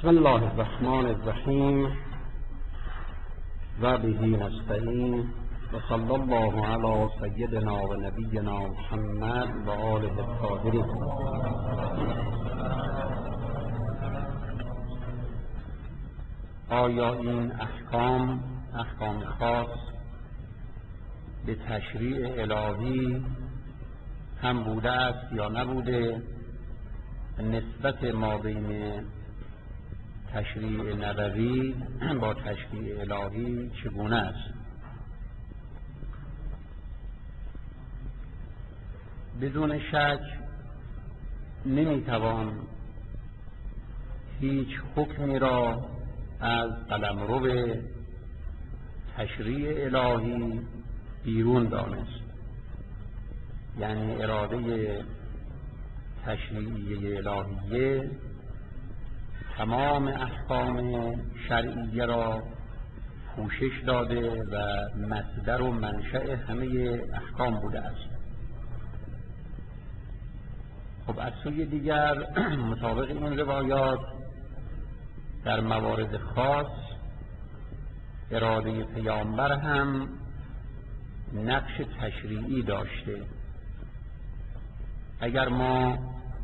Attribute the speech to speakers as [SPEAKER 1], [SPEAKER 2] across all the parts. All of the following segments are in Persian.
[SPEAKER 1] بسم الله الرحمن الرحیم و به نستعین و صلی الله علی سیدنا و نبینا محمد و آله الطاهرین. آیا این احکام خاص به تشریع الهی هم بوده است یا نبوده؟ نسبت ما بین تشریع نبوی با تشریع الهی چگونه است؟ بدون شک نمیتوان هیچ حکمی را از قلمرو تشریع الهی بیرون دانست. یعنی اراده تشریعی الهیه تمام احکام شرعیه را پوشش داده و مصدر و منشأ همه احکام بوده است. خب از سوی دیگر مطابق این روایات در موارد خاص اراده پیامبر هم نقش تشریعی داشته. اگر ما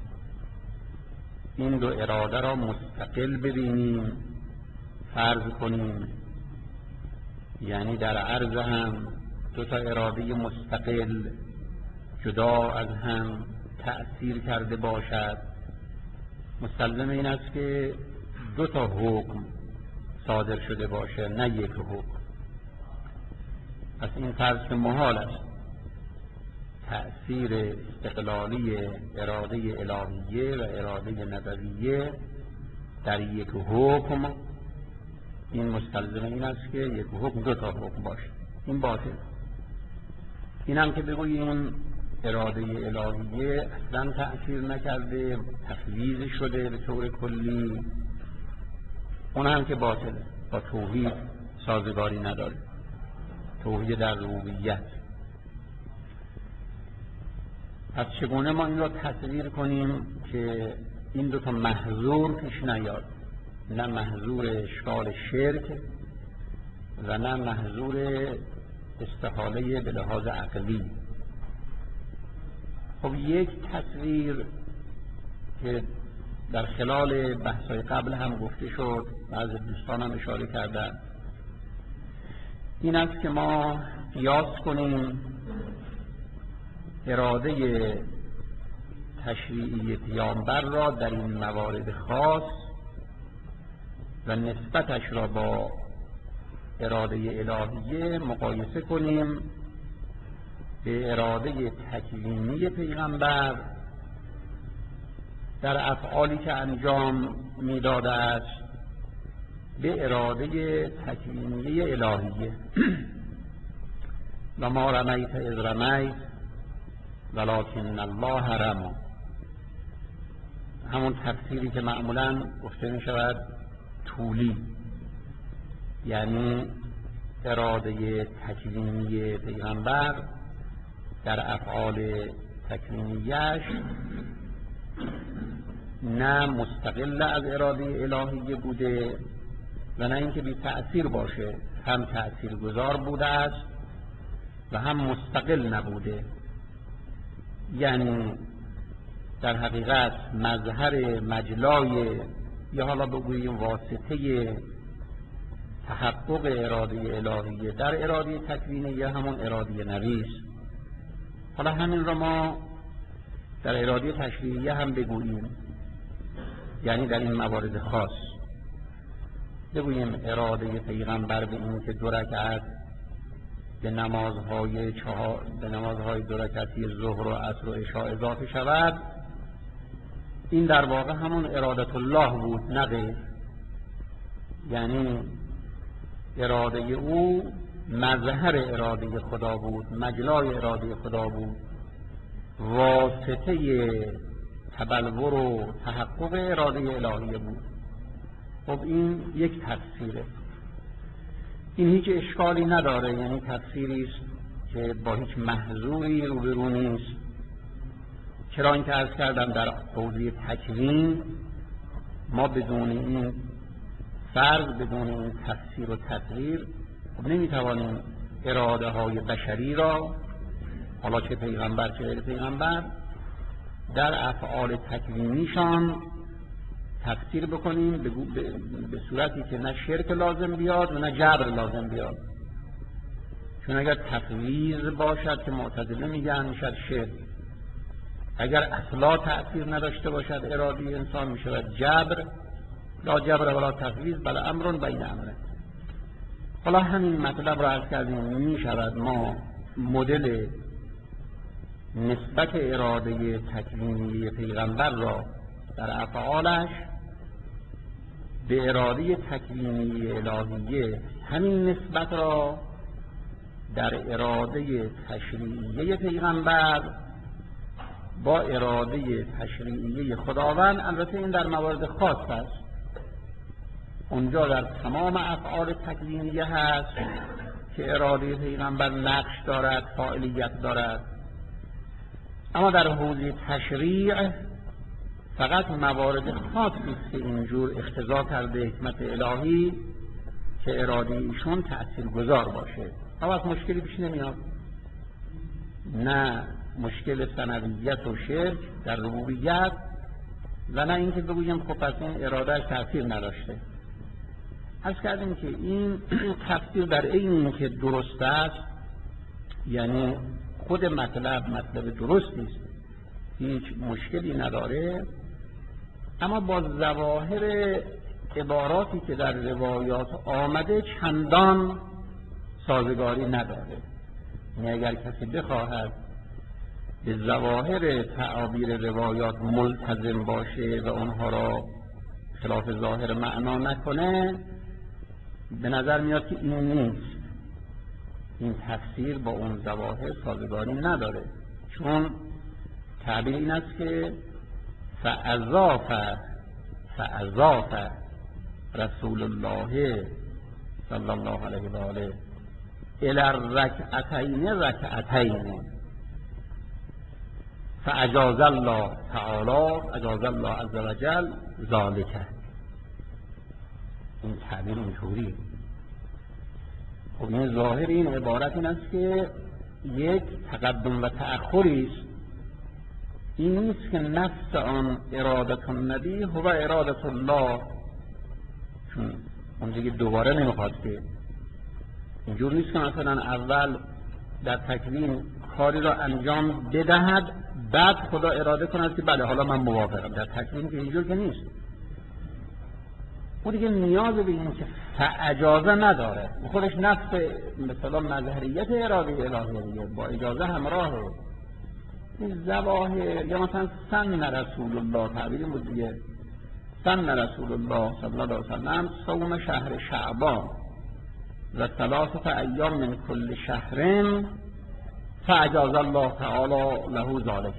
[SPEAKER 1] این دو اراده را مستقل ببینیم، فرض کنیم یعنی در عرض هم دو تا اراده مستقل جدا از هم تأثیر کرده باشد، مستلزم این است که دو تا حکم صادر شده باشه، نه یک حکم. پس این فرض که محال است تأثیر استقلالی اراده الهیه و اراده نبویه در یک حکم، این مستلزم این است که یک حکم دو تا حکم باشه. این باطل. این هم که بگوییم اراده الهیه اصلا تأثیر نکرده، تفویض شده به طور کلی، اون هم که باطله، با توحید سازگاری نداره، توحید در ربوبیت. پس چگونه ما این را تصویر کنیم که این دو تا محظور پیش نیاد؟ نه محظور اشکال شرک و نه محظور استحاله به لحاظ عقلی. خب یک تصویر که در خلال بحث‌های قبل هم گفته شد، بعضی دوستان هم اشاره کردن، این است که ما قیاس کنیم اراده تشریعی پیامبر را در این موارد خاص و نسبتش را با اراده الهیه مقایسه کنیم به اراده تکوینی پیغمبر در افعالی که انجام میداده است به اراده تکوینی الهیه. و ما رمیت اذ رمیت ولکن الله رمی. همون تفسیری که معمولا گفته می شود طولی، یعنی اراده تکوینی پیغمبر در افعال تکوینیش نه مستقل از اراده الهیه بوده و نه اینکه بی تأثیر باشه، هم تأثیر گذار بوده است و هم مستقل نبوده. یعنی در حقیقت مظهر مجلای یا حالا بگوییم واسطه تحقق اراده الهیه در اراده تکوینیه همون اراده نبی است. حالا همین را ما در اراده تشریعیه هم بگوییم، یعنی در این موارد خاص بگوییم اراده پیغمبر به این که 2 رکعت به نمازهای 2 رکعتی ظهر و عصر و عشاء اضافه شود، این در واقع همون ارادت الله بود، نه غیر. یعنی اراده او مظهر اراده خدا بود، مجلای اراده خدا بود، واسطه تبلور و تحقق اراده الهیه بود. خب این یک تفسیره، این هیچ اشکالی نداره، یعنی تفسیری است که با هیچ محظوری روبرو نیست. چرا اینکه عرض کردم در حوزه تکوین ما بدون این فرض، بدون این تفسیر و تقریر نمیتوانیم اراده های بشری را، حالا چه پیغمبر چه غیر پیغمبر، در افعال تکوینیشان تفسیر بکنیم به صورتی که نه شرک لازم بیاد و نه جبر لازم بیاد. چون اگر تفویض باشد که معتزله میگن میشد شرک، اگر اصلا تأثیر نداشته باشد اراده انسان میشود جبر، لا جبر ولا تفویض بل امر بین امرین. حالا همین مطلب را عرض کردیم. میشود ما مدل نسبت اراده تکوینی پیغمبر را در افعالش به اراده تکوینی الهیه، همین نسبت را در اراده تشریعیه پیغمبر با اراده تشریعیه خداوند، البته این در موارد خاص است، اونجا در تمام افعال تکوینیه هست که اراده پیغمبر نقش دارد، فاعلیت دارد، اما در حوزه تشریع فقط موارد خاصی است که اینجور اقتضا کرده حکمت الهی که اراده ایشون تأثیرگذار باشه. اما از مشکلی پیش نمیاد، نه مشکل ثنویت و شرک در ربوبیت و نه اینکه بگویم خب پس این ارادهش تأثیر نداشته. عرض کردیم که این تفسیر در این که درست است، یعنی خود مطلب درستی است، هیچ مشکلی نداره، اما با ظواهر عباراتی که در روایات آمده چندان سازگاری نداره. یعنی اگر کسی بخواهد به ظواهر تعابیر روایات ملتزم باشه و اونها را خلاف ظاهر معنا نکنه، به نظر میاد که این نیست، این تفسیر با اون ظواهر سازگاری نداره. چون تعبیر این است که فاضاف رسول الله صلی الله علیه و آله الی رکعتین فاجاز الله تعالی، اجاز الله عز وجل ذالک. این تعبیر اینطوری. خب این ظاهر این عبارت این است که یک تقدم و تأخری است. این نیست که نفس آن ارادت النبی هو ارادت الله، چون اون دیگه دوباره نمیخواد که اینجور نیست که مثلا اول در تکوین کاری را انجام بدهد بعد خدا اراده کند که بله حالا من موافقم. در تکوین که اینجور که نیست. اون دیگه نیاز به این که اجازه نداره، خودش نفس مثلا مظهریت اراده الهی دیگه با اجازه همراهه. این ظواهر یا مثلا سن رسول الله، تعبیر بود دیگه، سن رسول الله صلی الله علیه وسلم صوم شهر شعبان و 3 ایام من کل شهر فاجاز الله تعالی له ذالک.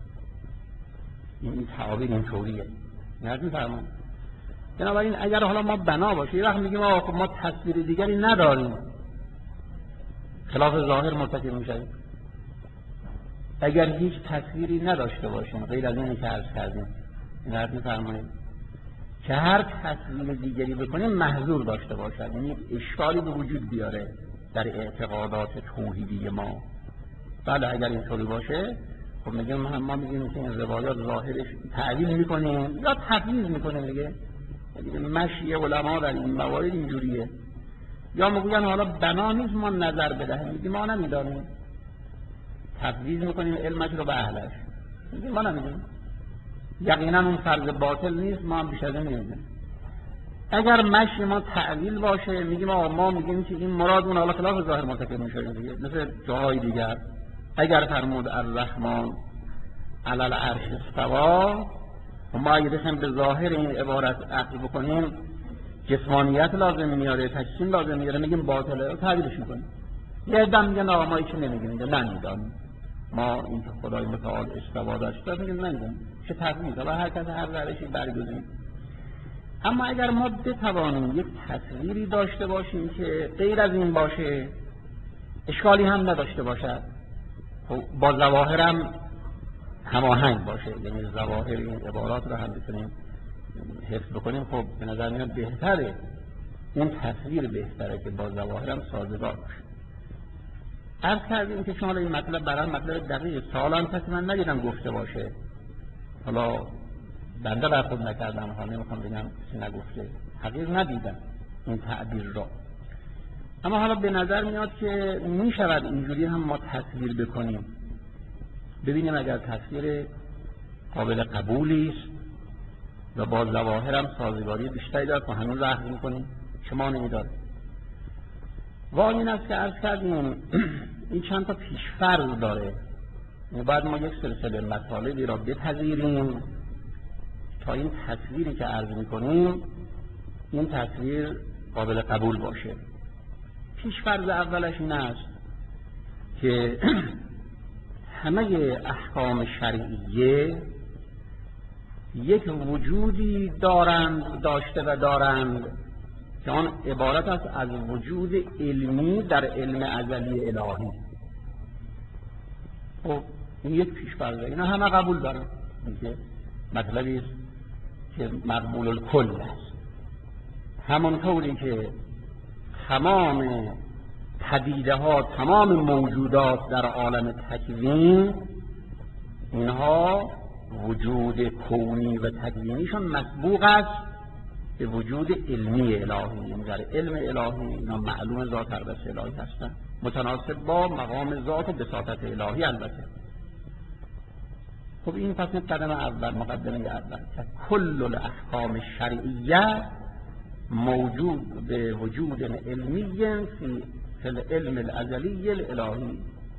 [SPEAKER 1] این تعابیر اینطوریه. نظر می‌فرمایید. بنابراین اگر حالا ما بنا باشه یه وقت میگیم آقا ما تصویر دیگری نداریم، خلاف ظاهر مرتکب میشیم. اگر هیچ تصویری نداشته باشیم غیر از اینی که عرض کردیم، این حرف می‌فرمایید که هر تصویر دیگری بکنیم محظور داشته باشد، یعنی اشکالی به وجود بیاره در اعتقادات توحیدی ما. بله اگر اینطوری باشه خب میگیم ما میگیم که این روایات ظاهرش تعویل میکنیم یا تفویض میکنیم دیگه. مشی علما در این موارد اینجوریه. یا میگن حالا بنا نیست ما نظر بدهیم، میگیم ما نمیدانیم، تفویض میکنیم علمش رو به اهلش، میگیم ما نمیدونیم، یقینا اون فرض باطل نیست، ما هم بیش از این نمیدونیم. اگر مشی ما تعویل باشه میگیم ما میگیم که این مراد اون حالا خلاف ظاهر مرتکب میشه دیگه. مثل جاهای دیگر اگر فرمود الرحمن علی العرش استوا، ما اگه بخوایم به ظاهر این عبارت عقل بکنیم جسمانیت لازم میاره، تجسیم لازم میاره، میگیم باطله، تعویلش میکنیم. یه عده میگن آقا ما هیچ نمیگیم، نمیدونیم ما این که خدای متعال استوا داشته، میگیم نمیدونیم چه تفویض، حالا هر کس هر روشی برگزینیم. اما اگر ما بتوانیم یک تصویری داشته باشیم که غیر از این باشه، اشکالی هم نداشته باشد، با ظواهرم هماهنگ باشه، یعنی ظواهر این عبارات رو هم بتونیم حفظ بکنیم خب به نظر میاد بهتره، اون تصویر بهتره که با ظواهر هم سازگار باشه. عرض کردیم که شما این مطلب برای مطلب دقیق سوال هم کسی من ندیدم گفته باشه، حالا بنده بر خود نکردم، حالا نمیخوام بگم کسی نگفته، حقیق ندیدم این تعبیر را. اما حالا به نظر میاد که میشود اینجوری هم ما تصویر بکنیم، ببینیم اگر تصویر قابل قبولی است و با ظواهر هم سازگاری بیشتری داره که هنوز عقل میکنیم چه مانعی داره. واقع این است که عرض کردیم این چند تا پیش‌فرض داره، بعد ما یک سلسله مطالبی را بپذیریم تا این تصویری که عرض میکنیم این تصویر قابل قبول باشه. پیش‌فرض اولش این است که همه احکام شرعیه یک وجودی داشته و دارند که آن عبارت است از وجود علمی در علم ازلی الهی. خب این یک پیش‌فرضه، اینا همه قبول دارن، میگه مطلبی است که مقبول الکل است. همانطوری که تمام پدیده ها، تمام موجودات در عالم تکوین، اینها وجود کونی و تکوینیشون مسبوق است به وجود علمی الهی، یعنی در علم الهی اینا معلوم ذات اقدس الهی هستند، متناسب با مقام ذات و بساطت الهی البته. خب این پس قدم اول، مقدمه اول که کل الاحکام شرعیه موجود به وجود علمی فی العلم الازلی الالهی.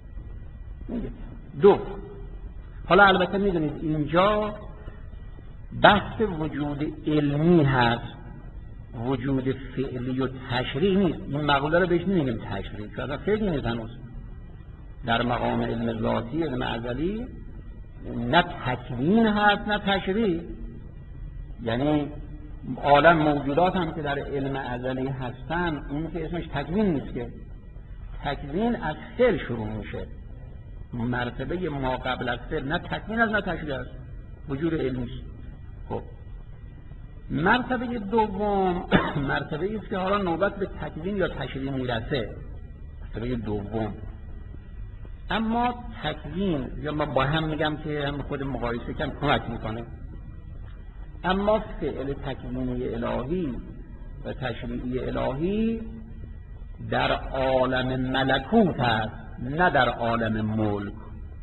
[SPEAKER 1] دو، حالا البته میدونید اینجا بحث وجود علمی هست، وجود فعلی و تشریع نیست. این مقوله رو بهش نمیگیم تشریع، چون اصلا فعلی نیست هنوز. در مقام علم ذاتی، علم ازلی، نه تکوین هست نه تشریع. یعنی عالم موجودات هم که در علم ازلی هستن، این که اسمش تکوین نیست، که تکوین از فعل شروع میشه. مرتبه ما قبل از فعل نه تکوین از نه تشریع است، وجود علمی است. خب مرتبه دوم مرتبه است که حالا نوبت به تکوین یا تشریع میرسه، مرتبه دوم. اما تکوین، یا من با هم میگم که هم خود مقایسه کم کمک میکنه، اما فعل تکوینی الهی و تشریعی الهی در عالم ملکوت است، نه در عالم ملک.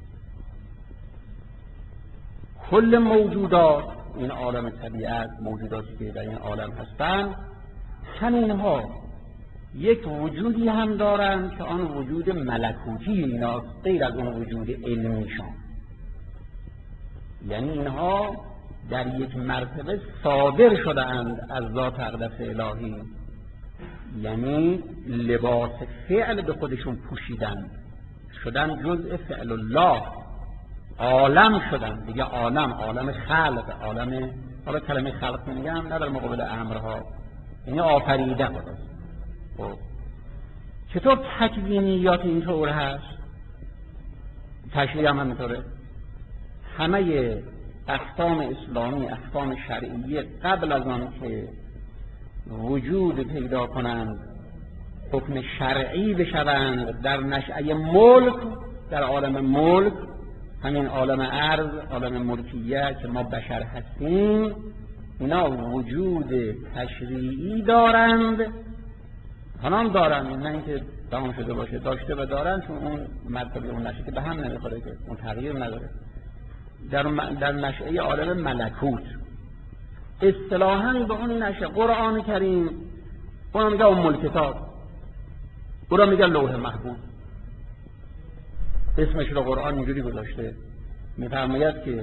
[SPEAKER 1] کل موجودات، این عالم طبیعت، موجوداتی که در این عالم هستند، همینها یک وجودی هم دارند که آن وجود ملکوتی ایناست، غیر از اون وجود علمیشان. یعنی اینها در یک مرتبه صادر شده اند از ذات اقدس الهی، یعنی لباس فعل به خودشون پوشیدن، شدن جزء فعل الله، عالم شدن دیگه. عالم خلق، عالم، حالا کلمه خلق میگم نه در مقابل امرها، یعنی آفریده خداست. خب چطور تکوینیات اینطور هست؟ تشریع هم همینطوره. همه احکام اسلامی، احکام شرعیه، قبل از آن که وجود پیدا کنند، حکم شرعی بشوند در نشأه ملک، در عالم ملک، همین عالم ارض، عالم ملکیه که ما بشر هستیم، اینا وجود تشریعی دارند. حالا دارند، نه اینکه تمام شده باشه، داشته و دارند، چون اون مرتبه اون نشه که به هم نمیخوره، که اون تغییر نداره. در نشأه عالم ملکوت، اصطلاحاً به اون نشه قرآن کریم، اون میگه ام الکتاب، اون میگه لوح محفوظ. اسمش رو قرآن اینجوری گذاشته، میفرماید که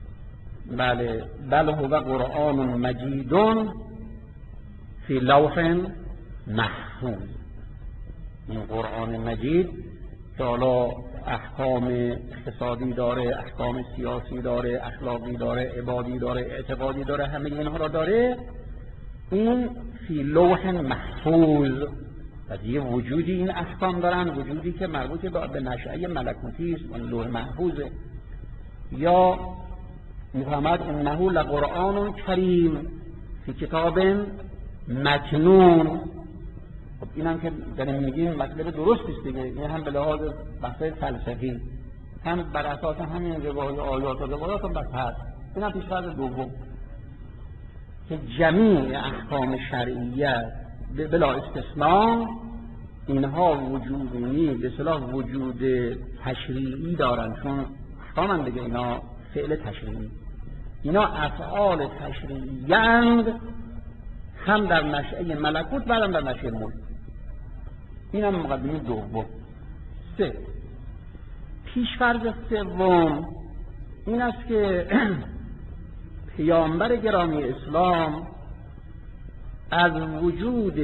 [SPEAKER 1] بل هو قرآن مجید فی لوح محفوظ. این قرآن مجید که حالا احکام اقتصادی داره، احکام سیاسی داره، اخلاقی داره، عبادی داره، اعتقادی داره، همه اینها را داره، این فی لوح محفوظ. و یه وجودی این احکام دارن، وجودی که مربوط به نشأه ملکوتی است، اون لوح محفوظه. یا میفهمد انه لقرآن کریم، فی کتاب مکنون. خب اینم که داریم میگیم مطلب درستی است دیگه. این هم به لحاظ بحث فلسفی، هم بر اساس همین روایات آیات و روایات هم بس هست. این هم پیش‌فرض دوم که جمیع احکام شرعیه بلا استثناء اینها وجودی به اصطلاح وجود تشریعی دارن، چون احکام دیگه اینا فعل تشریعی، اینا افعال تشریعی اند، هم در نشأه ملکوت بعدم در نشأه ملک. این هم مقدمه دوم. سه، پیش‌فرض سوم این است که پیامبر گرامی اسلام از وجود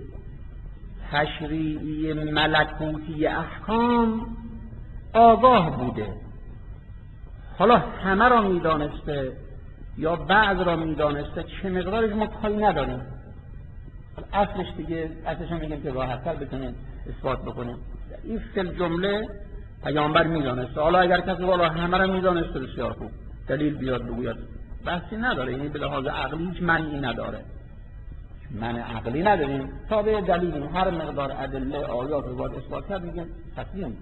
[SPEAKER 1] تشریعی ملکوتی احکام آگاه بوده. حالا همه را میدانسته یا بعض را میدانسته، چه مقدارش ما کاری نداریم. اصلش دیگه اصلش هم میگیم که راحت‌تر بتونیم اثبات بکنیم. این فل جمله پیامبر میدانسته. حالا اگر کسی والا همه را میدانسته بسیار خوب، دلیل بیاد بگوید، بحثی نداره. یعنی به لحاظ عقلی هیچ معنی نداره، معنی عقلی نداریم، تابع دلیل هر مقدار ادله آیات رو باید اثبات کرد میگیم تسلیم.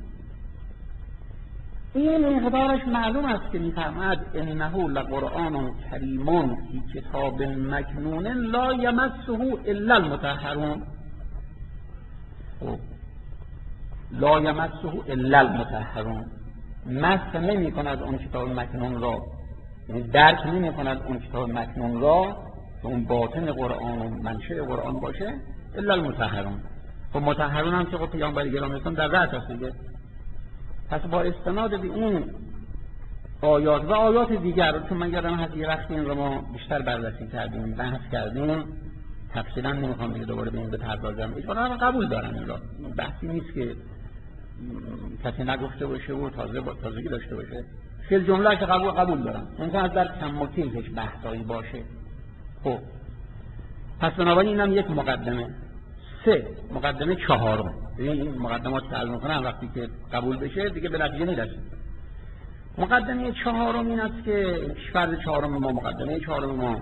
[SPEAKER 1] این مقدارش معلوم است که میفرماد انه لقرآن کریم فی کتاب مکنون لا یمسه الا المطهرون. لا یمسه الا المطهرون، مس نمی کند اون کتاب مکنون را، یعنی درک نمی کند اون کتاب مکنون را که اون باطن قرآن و منشأ قرآن باشه الا المطهرون. خب مطهرون هم که خب پیامبر گرامی اسلام در رأس هست دیگه. پس با استناد به این آیات و آیات دیگر، چون من یادم هست یه وقتی این رو ما بیشتر بررسی کردیم، بحث کردیم، تفصیلا نمیخوام دیگه دوباره به این بپردازم. اجمالا قبول دارم این را، بحثی نیست که کسی نگفته باشه و تازگی داشته باشه. فیل جمله که قبول دارم، ممکن است در کم و کیفش بحثایی باشه. خب پس بنابراین اینم یک مقدمه. سه، مقدمه چهارم. این مقدمات که عرض می‌کنم وقتی که قبول بشه دیگه به نتیجه میرسیم. مقدمه چهارم این است که فرض چهارم ما، مقدمه چهارم ما،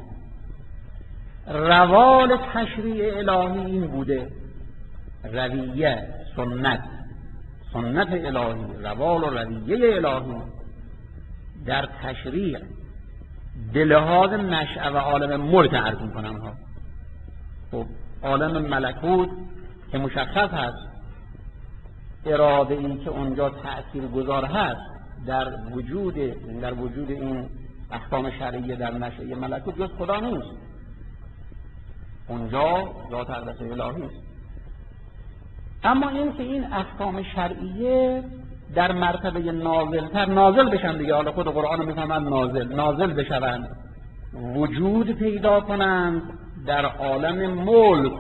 [SPEAKER 1] روال تشریع الهی این بوده، رویه، سنت الهی، روال و رویه الهی در تشریع به لحاظ نشأه و عالم ملک عرض می‌کنم ها. خب عالم ملکوت که مشخص هست، اراده این که اونجا تأثیر گذار هست در وجود این احکام شرعیه در نشأه ملکوت جز خدا نیست، اونجا ذات اقدس الهی است. اما این که این احکام شرعیه در مرتبه نازل بشن دیگه، حالا خود قرآن رو میفهمن نازل بشوند، وجود پیدا کنند در عالم ملک،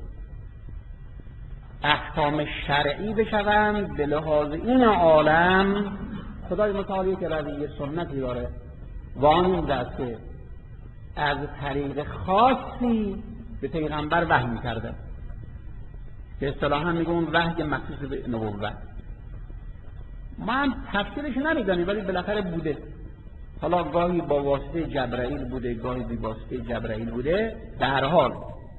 [SPEAKER 1] احکام شرعی بشوند به لحاظ این عالم. خدای متعالی که رویه سنتی داره و آن این است که از طریق خاصی به پیغمبر وحی می‌کرده که اصطلاحاً میگه اون وحی مخصوص به نبوت. ما هم تفسیرش نمیدونیم ولی بالاخره بوده. حالا گاهی با واسطه جبرائیل بوده، گاهی بی واسطه جبرائیل بوده. در هر حال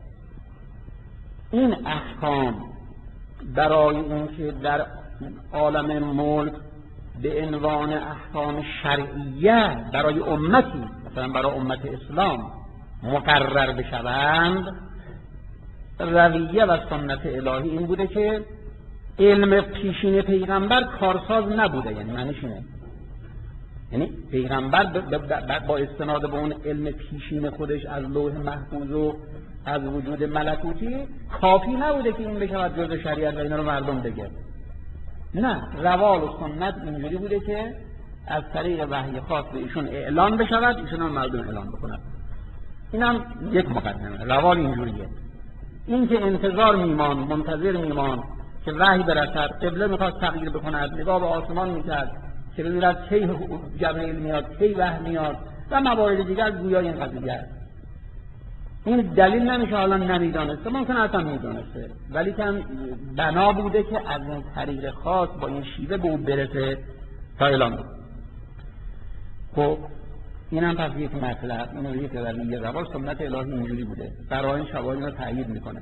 [SPEAKER 1] این احکام برای اینکه در عالم ملک به عنوان احکام شرعیه برای امتی، مثلا برای امت اسلام مقرر بشوند، رویه و سنت الهی این بوده که علم پیشین پیغمبر کارساز نبوده. یعنی معنیش اینه، یعنی پیغمبر با استناد به اون علم پیشین خودش از لوح محفوظ و از وجود ملکوتی کافی نبوده که این بشود جزء شریعت و اینا رو مردم بگه. نه، روال و سنت اینجوری بوده که از طریق وحی خاص به ایشون اعلان بشود، ایشون هم مردم اعلان بکنند. اینم یک مقدمه. روال اینجوریه. این که منتظر میمان که وحی برسد، قبله میخواست تغییر بکند، نگاه به آسمان میکرد که ببیند کی جبرئیل میاد، کی وحی میاد و موارد دیگر گویا این قضیه است. این دلیل نمیشه حالا نمیدانسته، ممکن اصلا میدانسته، ولی که بنا بوده که از این طریق خاص با این شیوه به او برسه تا اعلان بکنه. خب اینم پس یک مطلب، اینو یک رویه روال سنت الهی اینجوری بوده. قرائن شواهد رو تایید میکنه.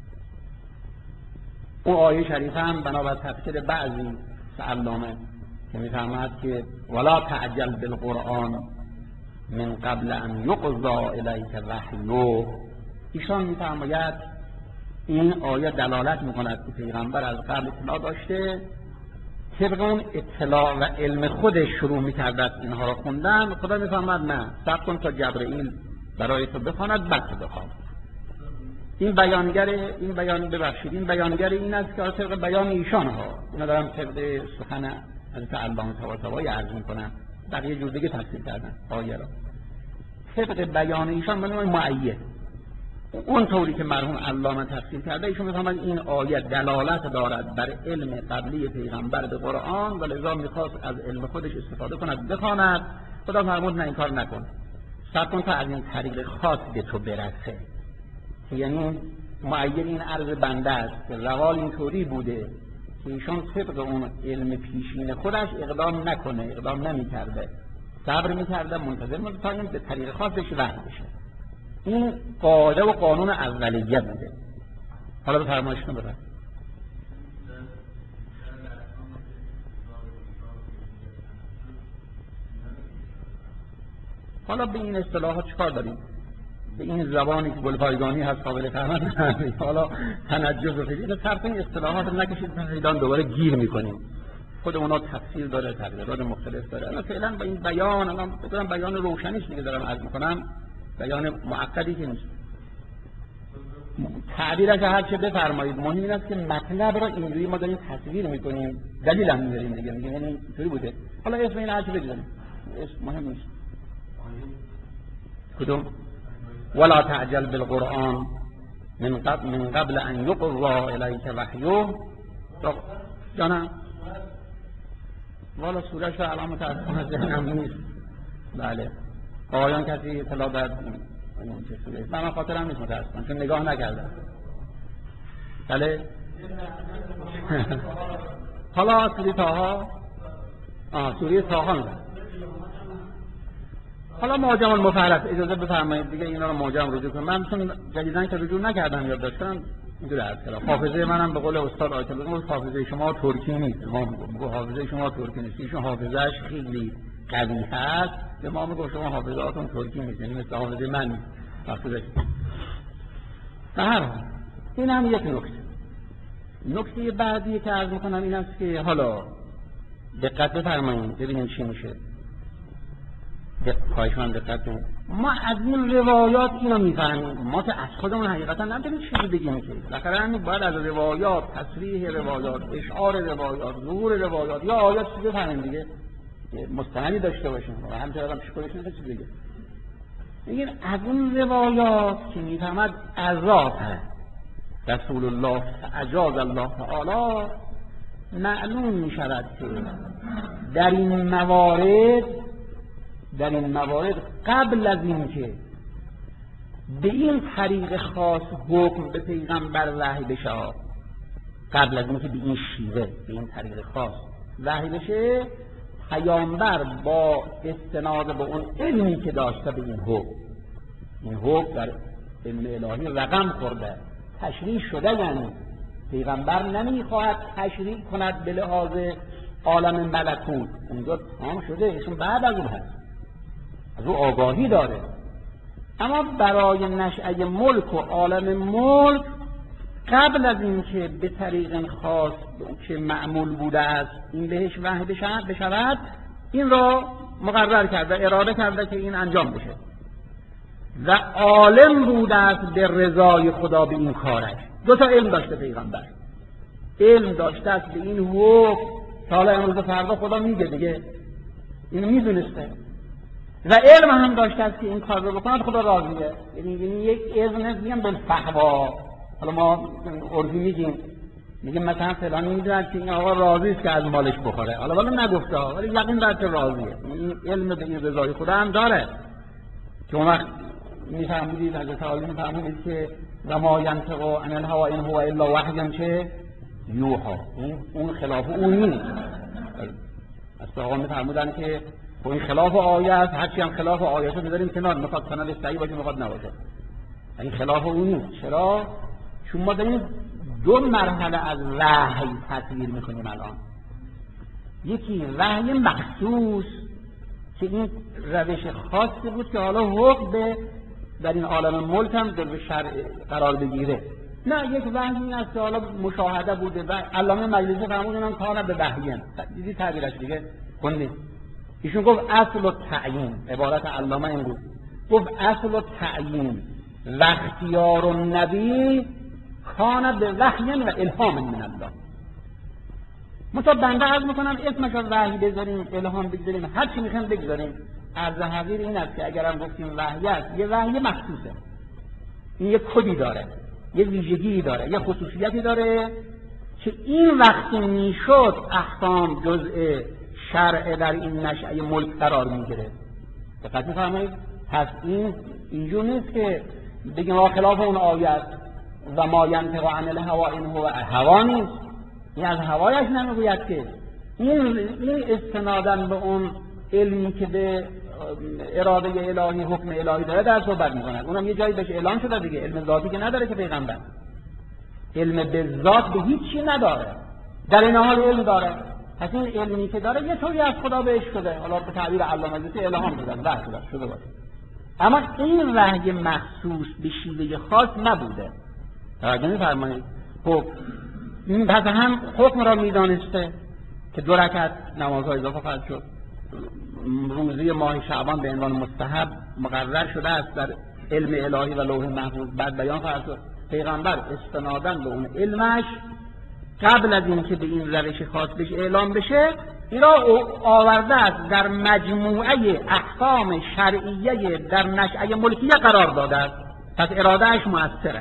[SPEAKER 1] اون آیه شریفه هم بنابر تفسیر بعضی علامه که میفرماد که ولا تعجل بالقرآن من قبل ان یقضی الیک وحیه، ایشان میفرماید این آیه دلالت میکند که پیغمبر از قبل اطلاع داشته، طبق اون اطلاع و علم خودش شروع میکرد اینها را خوندن. خدا میفرماد نه، صبر کن تا جبرئیل برای تو بخواند بعد تو بخوان. این بیانگر این است که طبق بیان ایشان ها، اینا دارم طبق سخن حضرت علامه طباطبایی عرض میکنم، بقیه جور دیگه تفسیر کردن آیه را. طبق بیان ایشان به نوع معید، اون طوری که مرحوم علامه تفسیر کرده، ایشون میفهمند این آیه دلالت دارد بر علم قبلی پیغمبر به قرآن و لذا میخواست از علم خودش استفاده کند بخواند. خدا فرمود نه این کار نکن، صبر کن تا از این طریق خاص به تو برسه. یعنی معید این عرض بنده است که روال اینطوری بوده که ایشون طبق اون علم پیشین خودش اقدام نکنه، اقدام نمیکرده، صبر میکرده، منتظر بود تا این به طریق خاصش وحی بشه. این قاعده و قانون اولیه بوده. حالا به فرمایشتون برد. حالا به این اصطلاحات چکار داریم؟ به این زبانی که گلپایگانی هست قابل فهم حالا تنجز و فیلی صرف این اصطلاحات نکشید فیلان دوباره گیر میکنیم. خود اونا تفسیر داره، تغییرات مختلف داره. اما فعلا به این بیان، الان بگم بیان روشنیش دیگه دارم عرض میکنم، بیان معقدی که نیست. تعبیرش هر چه بفرمایید، مهم این است که مطلب را اینجوری ما داریم تصویر میکنیم، دلیل هم میذاریم دیگه، میگیم یعنی اینطوری بوده. حالا اسم این هر چه بگذاریم، اسم مهم نیست. کدوم؟ ولا تعجل بالقرآن من قبل ان یقضی الیک وحیه. جانم والا سورش رو الان متاسفانه ذهنم نیست. بله آیان کسی اطلاع داد این چه سوره است؟ من خاطرم نیست متاسفانه چون نگاه نکردم. بله حالا سوره طه، سوره طه. حالا معجم المفرد اجازه بفرمایید دیگه اینا رو معجم رجوع کنم. من چون جدیداً که رجوع نکردم یاد داشتم اینجوری عرض کردم. حافظه منم به قول استاد آیت الله حافظه شما ترکی نیست. ما میگم حافظه شما ترکی نیست. ایشون حافظه‌اش خیلی قوی هست. به ما میگه شما حافظه‌تون ترکی نیست. یعنی مثل حافظه من نیست. حافظه این هم یک نکته بعدی که عرض میکنم این است که حالا دقت بفرمایید ببینیم چی میشه. خواهش من دقت کنید. ما از این روایات اینو میفهمیم، ما که از خودمون حقیقتا نمیدونیم چیزی بگیم که بالاخره همین باید از روایات، تصریح روایات، اشعار روایات، ظهور روایات یا آیات چیزی بفهمیم دیگه، مستندی داشته باشیم و همچنین هم شکرش چیزی دیگه. میگیم از این روایات که میفهمد عذاب هست رسول الله اجاز الله تعالی معلوم میشود که در این موارد قبل از این که به این طریق خاص حکم به پیغمبر وحی بشه، قبل از این که به این شیوه به این طریق خاص وحی بشه، پیامبر با استناد به اون علمی که داشته به این حکم در علم الهی رقم خورده، تشریح شده. یعنی پیغمبر نمیخواهد تشریح کند به لحاظ عالم ملکوت، اونجا تمام شده، ایشون بعد از اون هست، از او آگاهی داره. اما برای نشأه ملک و عالم ملک قبل از این که به طریق خاص که معمول بوده است این بهش وحی بشود، این را مقرر کرده، اراده کرده که این انجام بشه و عالم بوده است به رضای خدا به این کارش. دو تا علم داشته پیغمبر، علم داشته است به این حکم، حالا امروز فردا خدا میگه دیگه، اینو میدونسته، و علم هم داشته است که این کار رو بکنه خدا راضیه. یعنی یک اذن میگم بالفحوا. حالا ما عرفی میگیم مثلا فلانی میدونه که این آقا راضی است که از مالش بخوره، حالا ولی نگفته ولی یقین داره که راضیه. این علم به این رضای خدا هم داره که اون وقت میفهمید حضرت علی میفهمید که و ما ینطق عن الهوى ان هو الا وحی چه یوحی، اون خلاف اون نیست. از آقا میفرمودن که و این خلاف آیه است، هرچی هم خلاف آیه رو بذاریم کنار، میخواد سند صحیح باشه میخواد نباشه، این خلاف اون نیست. چرا؟ چون ما داریم دو مرحله از وحی تصویر میکنیم الان. یکی وحی مخصوص که این روش خاصی بود که حالا حکم به در این عالم ملک هم در شرع قرار بگیره. نه، یک وحی این است که حالا مشاهده بوده و علامه مجلسی فرمودن کار به وحیین، دیدی تعبیرش دیگه خوندید. ایشون گفت اصل و تعیین، عبارت علامه این بود، گفت اصل و تعیین و اختیار النبی کان به وحی و الهام من الله. مثلا بنده عرض میکنم اسمش رو وحی بذاریم، الهام بذاریم، هر چی میخوایم بگذاریم، عرض حقیر این است که اگرم گفتیم وحی است، یه وحی مخصوصه، این یه کدی داره، یه ویژگی داره، یه خصوصیتی داره که این وقتی میشد احکام جزء شرع در این نشأه ملک قرار میگیره. دقت میفرمایید؟ پس این اینجور نیست که بگیم خلاف اون آیه است و ما ینطق عن الهوی ان هو هوا نیست، این از هوایش نمیگوید که این استنادن به اون علمی که به اراده الهی حکم الهی داره در صحبت میکنه. اونم یه جایی بهش اعلان شده دیگه، علم ذاتی که نداره که پیغمبر، علم به ذات به هیچ چی نداره، در این حال علم داره. پس این علمی که داره یه طوری از خدا بهش شده، حالا به تعبیر علامه مجلسی الهام شده، وحی شده باشه. اما این وحی مخصوص به شیوه خاص نبوده. توجه می‌فرمایید؟ خب پس هم حکم را میدانسته که 2 رکعت نمازها اضافه خواهد شد، روزی ماه شعبان به عنوان مستحب مقرر شده است در علم الهی و لوح محفوظ، بعد بیان خواهد شد. پیغمبر استناداً به اون علمش قبل از اینکه به این روش خاص بهش اعلام بشه، این را آورده است در مجموعه احکام شرعیه در نشأه ملکیه قرار داده است. پس ارادهش مؤثره.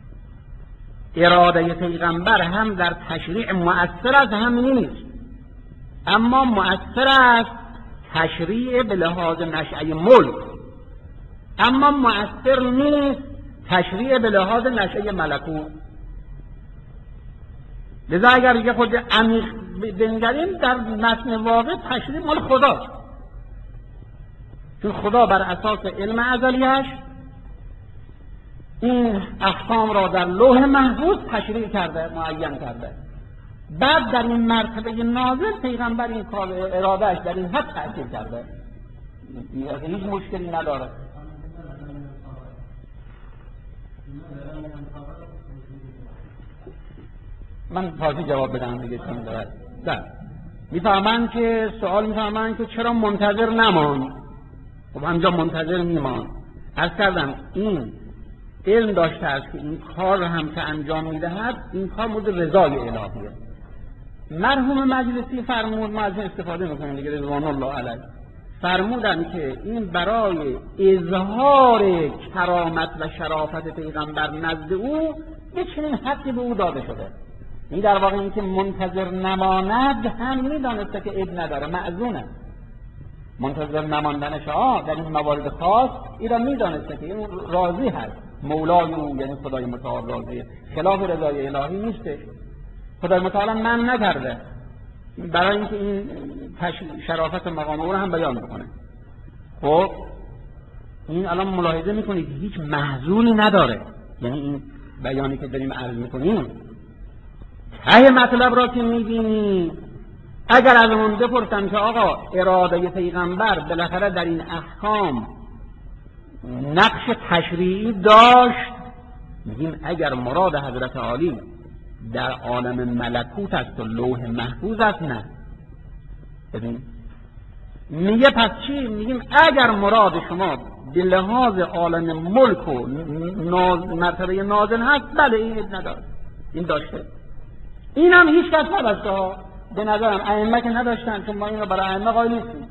[SPEAKER 1] اراده پیغمبر هم در تشریع مؤثر است هم نیست، اما مؤثر است تشریع به لحاظ نشأه ملک، اما مؤثر نیست تشریع به لحاظ نشأه ملکوت. لذا اگر یه خود عمیق بنگریم در متن واقع تشریع مال خداست، چون خدا بر اساس علم ازلیش این احکام را در لوح محفوظ تشریع کرده، معین کرده. بعد در این مرتبه نازل پیغمبر این کار ارادهش در این حد تأثیر کرده، هیچ مشکلی نداره. من تازه جواب بدم دیگه، چون دارد میفهمن که سوال میفهمن که چرا منتظر نمان. خب همجا منتظر میمان. عرض کردم این علم داشته است که این کار هم که انجام میدهد این کار مورد رضای الهیه. مرحوم مجلسی فرمود، ما از این استفاده میکنیم دیگه، رضوان الله علیه، فرمودن که این برای اظهار کرامت و شرافت پیغمبر نزد او یه چنین حقی به او داده شده. این در واقع این که منتظر نماند هم میدانسته که عیب نداره، معذونه. منتظر نماندنش در این موارد خاص این را میدانسته که این راضی هست، مولای او یعنی خدای متعال راضیه، خلاف رضای الهی نیسته. خدای متعال من نکرده، برای اینکه این شرافت مقام او را هم بیان میکنه. خب این الان ملاحظه میکنید هیچ محظوری نداره، یعنی این بیانی که داریم عرض میکنیم ته مطلب را که میبینی، اگر از اون بپرسن که آقا اراده پیغمبر بالاخره در این احکام نقش تشریعی داشت، میگیم اگر مراد حضرت عالی در عالم ملکوت است و لوح محفوظ است، نه. ببین میگه پس چی؟ میگیم اگر مراد شما به لحاظ عالم ملک و مرتبه نازل هست، بله این نداره، این داشته. این هم هیچ کس نداشته، به نظرم ائمه که نداشتن، چون ما این رو برای ائمه قائل نیستیم.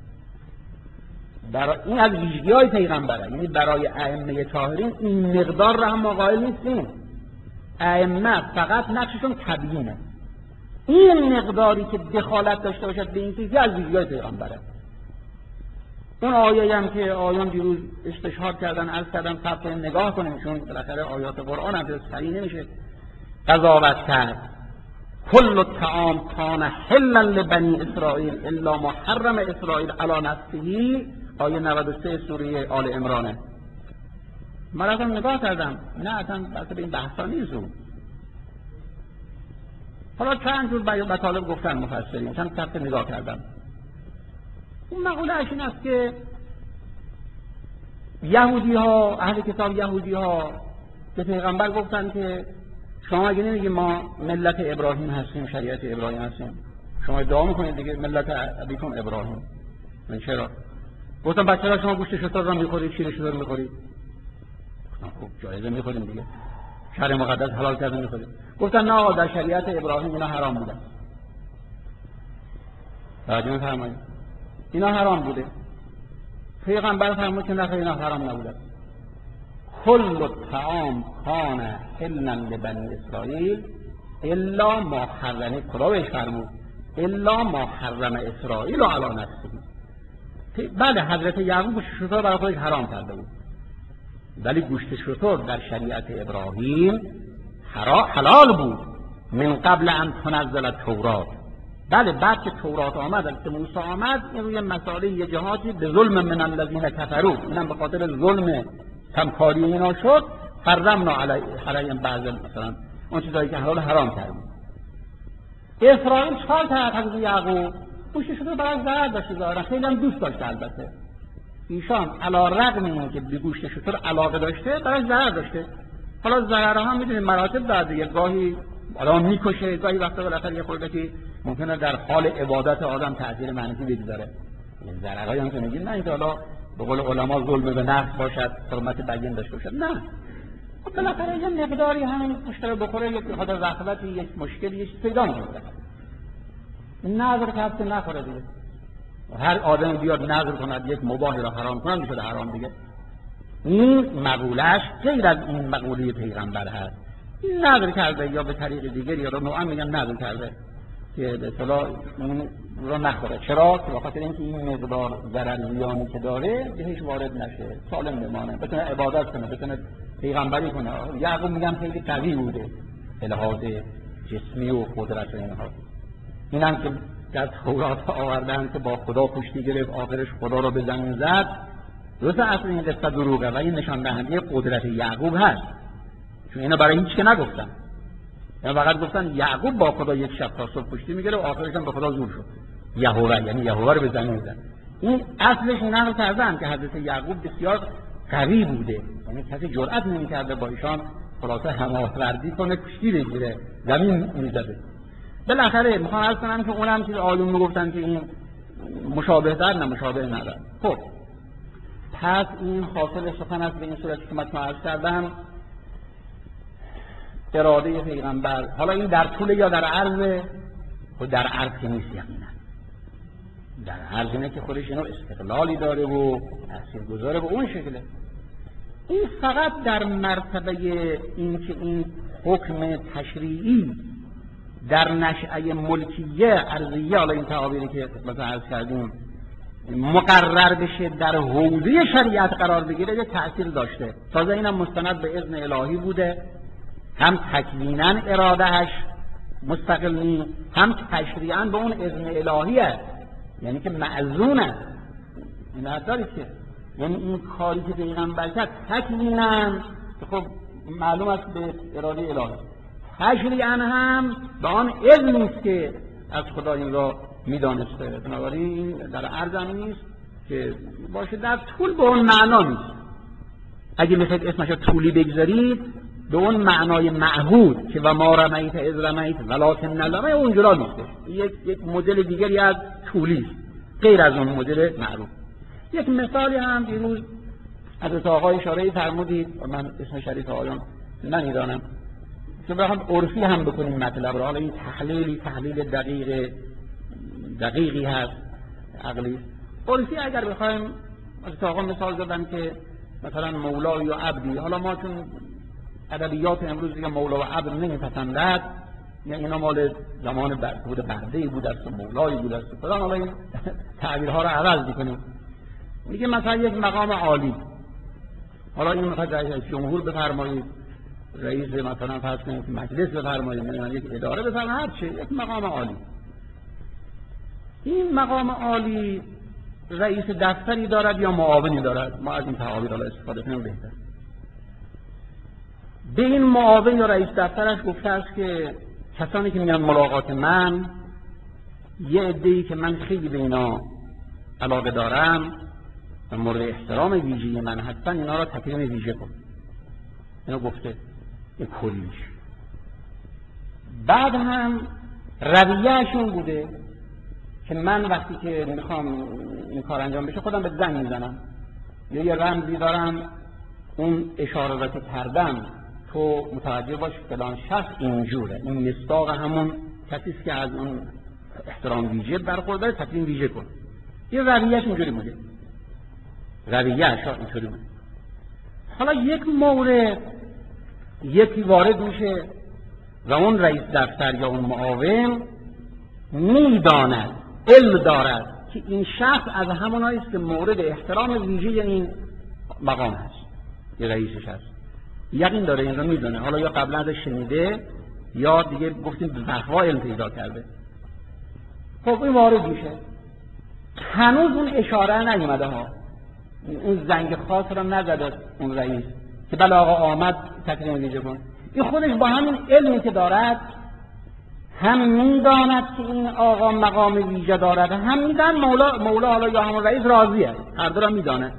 [SPEAKER 1] این از ویژگی‌های پیغمبره، یعنی برای ائمه طاهرین این مقدار را هم ما قائل نیستیم. ائمه فقط نقششون تبیینه، این مقداری که دخالت داشته باشد به این چیزی از ویژگی‌های پیغمبره. اون آیه هم که آیان دیروز استشهاد کردن، عرض کردن صبر نگاه کنیم، چون بالاخره آیات قرآن هم صحیح نمیشه قضاوت کرد. کل الطعام کان حلا لبنی اسرائیل الا ما حرم اسرائیل علی نفسه، آیه 93 سوره آل عمرانه. من رفتم نگاه کردم، نه اصلا بحث به این بحثا نیست. حالا چند جور مطالب گفتن مفسرین، چند صفحه نگاه کردم. اون مقوله اش این است که یهودی ها، اهل کتاب یهودی ها به پیغمبر گفتن که شما اگه نمیگی ما ملت ابراهیم هستیم، شریعت ابراهیم هستیم، شما ادعا میکنید دیگه ملت ابیکم ابراهیم، من چرا؟ گفتم بچه ها شما گوشت شتر رو میخورید، شیر شتر میخورید؟ خب جایزه میخوریم دیگه، شرع مقدس حلال کرده میخوریم. گفتن نه آقا در شریعت ابراهیم اینا حرام بوده. توجه می‌فرمایید؟ اینا حرام بوده. پیغمبر فرمود که نه اینا حرام نبوده. کل الطعام کان حلا لبنی اسرائیل الا ما حرم، خدا بهش فرمود الا ما حرم اسرائیل علی نفسه. بله حضرت یعقوب گوشت شتر برای خودش حرام کرده بود، ولی گوشت شتر در شریعت ابراهیم حلال بود من قبل ان تنزل التورات. بله بعد که تورات آمد، از که موسی آمد، این روی مسائل یه جهاتی به ظلم من الذین کفروا، اینم به خاطر ظلم کمکاری اینا شد، حرمنا علیهم بعض مثلا اون چیزایی که حلال حرام کردیم. اسرائیل چهار تا حضرت یعقوب گوشت شتر برای ضرر داشت، ظاهرا خیلی هم دوست داشت. البته ایشان علی رغم اینکه به گوشت شتر علاقه داشته، برای ضرر داشته. حالا ضررها هم میدونید مراتب داره دیگه، گاهی آدم میکشه، گاهی وقتا بالاخره یه خورده که ممکنه در حال عبادت آدم تاثیر منفی بگذاره. ضررهایی هم که میگیم نه اینکه حالا به قول علما ظلم به نفس باشد، حرمت بیان داشته باشد، نه. خب بالاخره یه مقداری همین گوشت رو بخوره، یک خاطر رغبتی، یک مشکلی، یک پیدا میکنه. نظر کرد نخوره دیگه. هر آدم بیاد نظر کند یک مباح را حرام کنه میشه حرام دیگه. این مقولهش غیر از این مقوله پیغمبر هست. این نظر کرده یا به طریق دیگری، یا نوعا میگن نظر کرده که به اصطلاح این رو نخوره. چرا؟ که بخاطر اینکه این مقدار ضرر زیانی که داره بهش وارد نشه، سالم بمانه، بتونه عبادت کنه، بتونه پیغمبری کنه. یعقوب میگن خیلی قوی بوده به لحاظ جسمی و قدرت و اینها. اینم که در تورات آوردن که با خدا کشتی گرفت، آخرش خدا رو به زمین زد. درسته اصل این قصه دروغه و این نشان دهنده قدرت یعقوب هست، چون اینا برای هیچ که نگفتن. اینا فقط گفتن یعقوب با خدا یک شب تا صبح کشتی میگیره و آخرش هم به خدا زور شد. یهوه، یعنی یهوه رو به زمین زد. این اصلش نقل کردن که حضرت یعقوب بسیار قوی بوده، یعنی کسی جرئت نمی‌کرده با ایشان خلاصه هماوردی کنه، کشتی بگیره، زمین میزده. بالاخره میخوام عرض کنم که اونم که آیون میگفتن که این مشابه در نه مشابه نداره. خب پس این حاصل سخن است به این صورت که من عرض کردم، اراده پیغمبر. حالا این در طول یا در عرض؟ و در عرض که نیست یقینا. در عرض اینه که خودش اینو استقلالی داره و تاثیرگذاره و اون شکله. این فقط در مرتبه این که این حکم تشریعی در نشأه ملکیه ارضیه، حالا این تعابیری که مثلا عرض کردیم، مقرر بشه در حوزه شریعت قرار بگیره، یه تأثیر داشته. تازه اینم مستند به اذن الهی بوده، هم تکویناً ارادهش مستقل نیست، هم تشریعاً به اون اذن الهیه، یعنی که معزونه. این نداری که یعنی این کاری که پیغمبر کرد تکویناً خب معلوم است به اراده الهی، تشریعاً هم به آن اذن نیست که از خدا این را میدانسته. بنابراین در عرض هم نیست که باشه، در طول به اون معنا نیست. اگه میخواید اسمش رو طولی بگذارید، به اون معنای معهود که و ما رمیت اذ رمیت ولکن الرمی، اونجوری نیست. یک مدل دیگری از طولی است، غیر از اون مدل معروف. یک مثالی هم دیروز حضرت آقای اشاره فرمودید و من اسم شریف آقایان نمیدانم، که بخوام عرفی هم بکنیم مطلب رو. حالا این تحلیل دقیقی هست، عقلی. عرفی اگر بخوایم حضرت آقا مثال زدن که مثلا مولا یا عبدی، حالا ما چون ادبیات امروز دیگه مولا و عبد نمیپسندد، یعنی اینا مال زمان برده‌ای بود است و مولایی بود است فلان، حالا این تعبیرها رو عوض می‌کنیم. میگه مثلا یک مقام عالی، حالا این مثلا جمهور بفرمایید رئیس مثلا فرض کنید که مجلس بفرمایید، یک اداره بفرمایید، هر چه، یک مقام عالی. این مقام عالی رئیس دفتری دارد یا معاونی دارد، ما از این تعابیر حالا استفاده کنیم بهتر. به این معاون یا رئیس دفترش گفته است که کسانی که میان ملاقات من، یه عده‌ای که من خیلی به اینا علاقه دارم و مورد احترام ویژه‌ای من هستن، اینا را تکریم ویژه کن. اینو گفته این کلیش. بعد هم رویه‌شون بوده که من وقتی که میخوام این کار انجام بشه خودم به زنگ میزنم یا یه رمزی دارم، اون اشاره را که کردم تو متوجه باش فلان شخص اینجوره، این مصداق همون کسی است که از اون احترام ویژه برخورداره، تکریم ویژه کن. این رویه‌اش اینجوری بوده، رویه‌اش اینجوری بوده. حالا یک مورد یکی وارد میشه و اون رئیس دفتر یا اون معاون میداند، علم دارد که این شخص از همونایی است که مورد احترام ویژه این مقام هست، یه رئیسش هست، یقین داره، این رو میدونه. حالا یا قبلا ازش شنیده یا دیگه گفتیم به فقها علم پیدا کرده. خب این وارد میشه، هنوز اون اشاره نیومده ها، اون زنگ خاص را نزده اون رئیس که بله آقا آمد تکریم ویژه کن. این خودش با همین علمی که دارد هم میداند که این آقا مقام ویژه دارد، هم میداند مولا حالا یا همون رئیس راضیه، هر دو را میداند.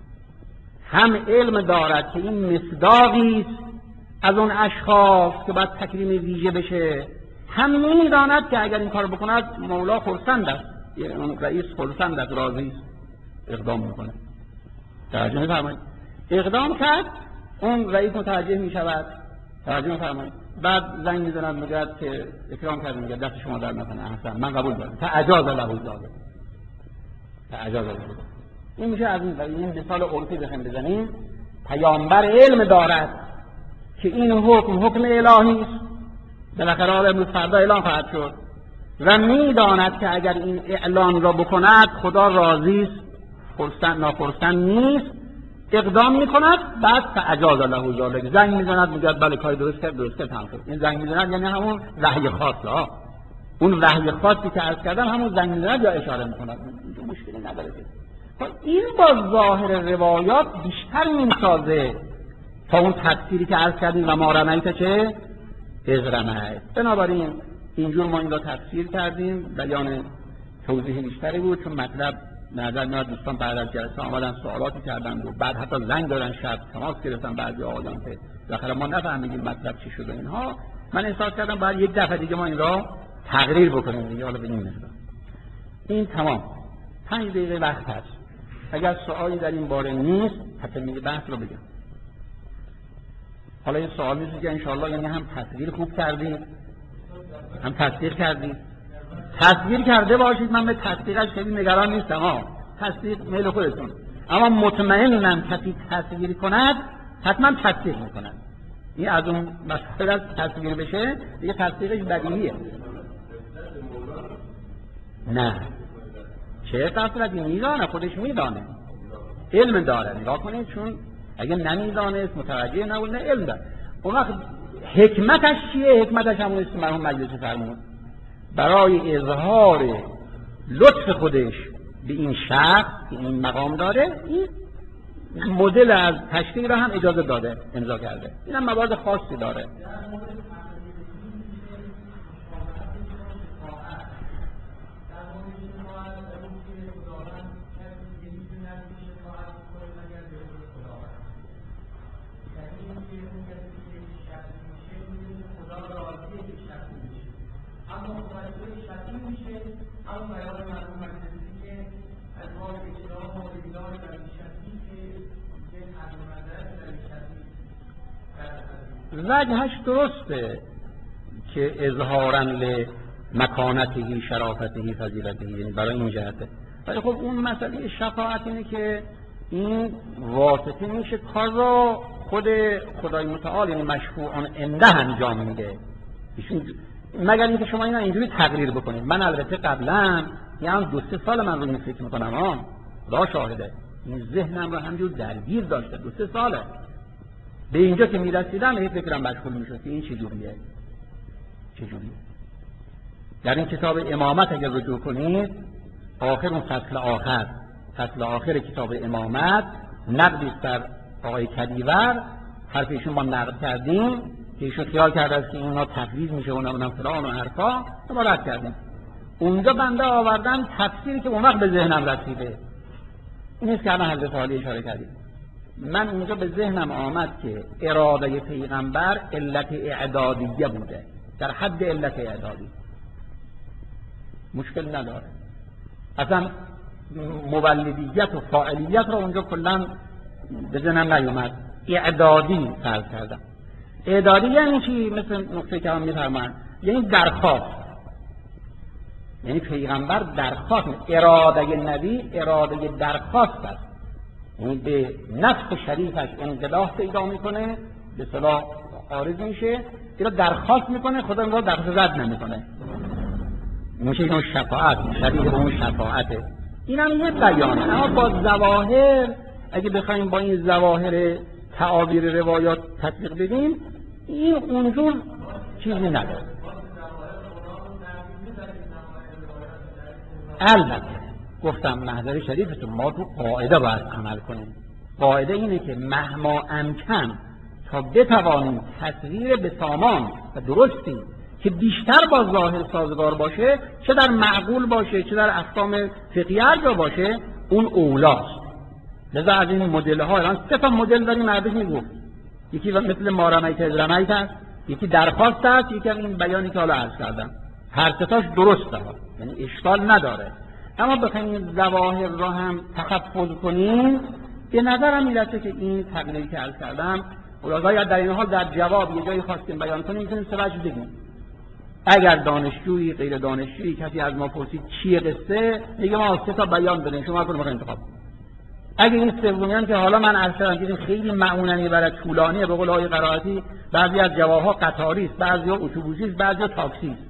[SPEAKER 1] هم علم دارد که این مصداقی است از اون اشخاص که باید تکریم ویژه بشه، هم میداند که اگر این کار بکند مولا خرسند است، اون رئیس خرسند است، راضی است، اقدام میکنه. توجه می‌فرمایید؟ اقدام کرد، اون رئیس متوجه میشود، توجه می‌فرمایید؟ بعد زنگ میزند میگه که اکرام کردم، میگه دست شما در نکنه، احسن، من قبول دارم، تعجاز له ذلک، تعجاز له. این میشه از این مثال عرفی بخوایم بزنیم، پیامبر علم دارد که این حکم الهی است، بالاخره امروز فردا اعلان خواهد شد و میداند که اگر این اعلان را بکند خدا راضی است، خرسند ناخرسند نیست، اقدام میکند. بعد فاجاز له ذلک، زنگ میزند میگه بله کار درست کرد تمام شد. این زنگ میزند یعنی همون وحی خاصه، اون وحی خاصی که عرض کردم همون زنگ میزند یا اشاره میکند، مشکلی نداره. این با ظاهر روایات بیشتر میسازه تا اون تفسیری که عرض کردیم و ما رمیت چه اذ رمیت. بنابراین اینجور ما این را تفسیر کردیم، بیان توضیح بیشتری بود، چون مطلب نظر میاد دوستان بعد از جلسه آمدن سوالاتی کردن و بعد حتی زنگ دادن، شب تماس گرفتن بعضی آقایان که بالاخره ما نفهمیدیم مطلب چی شده اینها. من احساس کردم باید یک دفعه دیگه ما این را تقریر بکنیم دیگه. حالا ببینیم مثلا این تمام 5 دقیقه وقت هست، اگر سوالی در این باره نیست حتی میگه بحث رو بگم. حالا این سوال نیست که انشاءالله یعنی هم تصویر خوب کردید هم تصدیق کردید، تصویر کرده باشید، من به تصدیقش خیلی نگران نیستم ها، تصدیق میل خودتون، اما مطمئنم کسی تصویر کند حتما تصدیق میکند. این از اون مسئله تصویر بشه دیگه تصدیقش بدیهیه. نه چه غفلتی، میدانه، خودش میدانه، علم داره. نگاه کنید، چون اگه نمیدانست متوجه نبود، نه علم داره. اون وقت حکمتش چیه؟ حکمتش همون است که مرحوم مجلسی فرمود، برای اظهار لطف خودش به این شخص که این مقام داره، این مدل از تشکیل را هم اجازه داده، امضا کرده. این هم موارد خاصی داره. وجهش درسته که اظهاراً لمکانته شرافته فضیلته، یعنی برای این جهته. ولی خب اون مسئله شفاعت اینه که این واسطه میشه کار را خود خدای متعال یعنی مشفوعان عنده انجام میده، مگر اینکه شما اینا اینجوری تقریر بکنید. من البته قبلا یعنی 2-3 سال من رو این فکر میکنم، خدا شاهده، این ذهنم رو همجور درگیر داشته، 2-3 ساله به اینجا که میرسیدم هی فکرم مشغول میشد که این چجوریه. در این کتاب امامت اگر رجوع کنید، آخر اون فصل آخر کتاب امامت نقدی است بر آقای کدیور، حرف ایشون ما نقد کردیم که ایشون خیال کرده است که اینا تفویض میشه اونم فلان و حرفا، ما رد کردیم. اونجا بنده آوردم تفسیری که اون وقت به ذهنم رسیده، این است که الان حضرت عالی اشاره کردیم. من اونجا به ذهنم آمد که اراده پیغمبر علت اعدادیه بوده، در حد علت اعدادی، مشکل نداره. اصلا مولدیت و فاعلیت رو اونجا کلا به ذهنم نیومد، اعدادی فرض کردم. اعدادی یعنی چی؟ مثل نقطه که هم میفرمان، یعنی درخواست، یعنی پیغمبر درخواست، اراده نبی اراده درخواست است، یعنی به نفس شریفش انقلاب پیدا میکنه، به صلاح عارض میشه، اینا درخواست میکنه، خدا اون رو درخواست رد نمیکنه، میشه اون شفاعت، شریف به اون شفاعته. این هم یه بیانه، اما با ظواهر اگه بخوایم با این ظواهر تعابیر روایات تطبیق بدیم، این اونجور چیزی نداره. البته گفتم محضر شریفتون، ما تو قاعده باید عمل کنیم. قاعده اینه که مهما امکن تا بتوانیم تصویر به سامان و درستی که بیشتر با ظاهر سازگار باشه، چه در معقول باشه چه در احکام فقهی هر جا باشه، اون اولاست. لذا از این مدل ها الان 3 تا مدل داریم مردش میگفت، یکی مثل ما رمیت اذ رمیت است، یکی درخواست است، یکی هم این بیانی که حالا عرض کردم. هر 3 تاش درسته، یعنی اشکال نداره. اما بخوایم این ظواهر را هم تحفظ کنیم، به نظرم میرسه که این تقریری که عرض کردم، یا در این حال در جواب یه جایی خواستیم بیان کنیم، میتونیم 3 وجه بگیم. اگر دانشجویی غیر دانشجویی کسی از ما پرسید چیه قصه، میگه ما 3 تا بیان بدیم، شما کنید انتخاب. اگه این سومیان که حالا من عرض کردم دیدیم خیلی معوننی برای طولانیه، به قول آقای قرائتی بعضی از جواها قطاری است، بعضی‌ها اتوبوسی است، بعضی‌ها تاکسی است.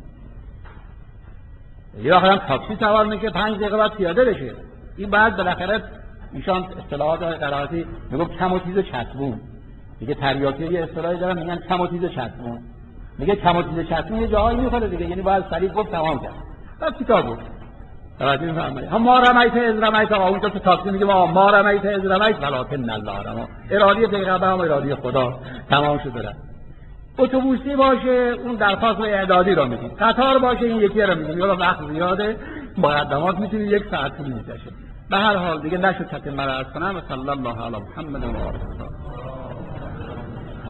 [SPEAKER 1] یا آخرام تاکسی سوار میشه 5 دقیقه بعد پیاده بشه. این بعد بالاخره ایشان اصطلاحات آقای قرائتی میگه کم و تیز چسبون. میگه تریاکی یه اصطلاحی دارن میگن کم و تیز چسبون. میگه کم و تیز چسبون یه جایی میخوره دیگه، یعنی باید سریع گفت تمام کرد. بعد چیکار بود؟ توجه می‌فرمایید. هم ما رمیت از رمیت، اونجا تو تاکسی میگه ما رمیت از رمیت ولکن الله رمی. اراده پیغمبر هم اراده خدا، تمام شد داره. اتوبوسی باشه اون درخواست و اعدادی رو میدیم، قطار باشه این یکی رو میدیم، یا وقت زیاده مقدمات میتونید 1 ساعت طول میکشه. به هر حال دیگه نشد که من عرض کنم. صلی الله علی محمد و آله.